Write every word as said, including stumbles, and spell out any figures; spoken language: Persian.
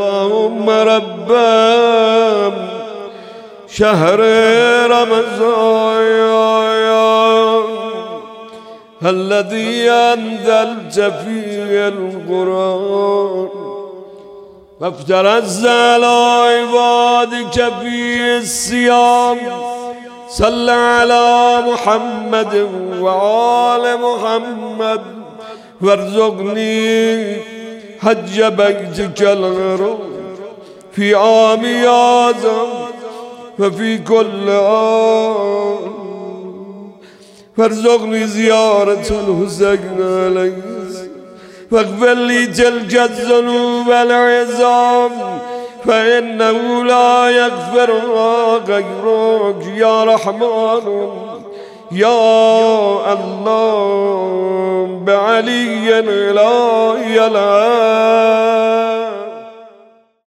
اللهم رب شهر رمضان الذي أنزلت فيه القرآن فافترضت على عبادك فيه الصيام صل على محمد وآل محمد وارزقني حج بيتك الغرام في عام هذا وفي كل عام وارزقني زيارة الحسين عليه واغفر لي تلك الذنوب العظام فإنه لا يغفرها غيرك يا رحمن يا الله بعلي الإله العالي.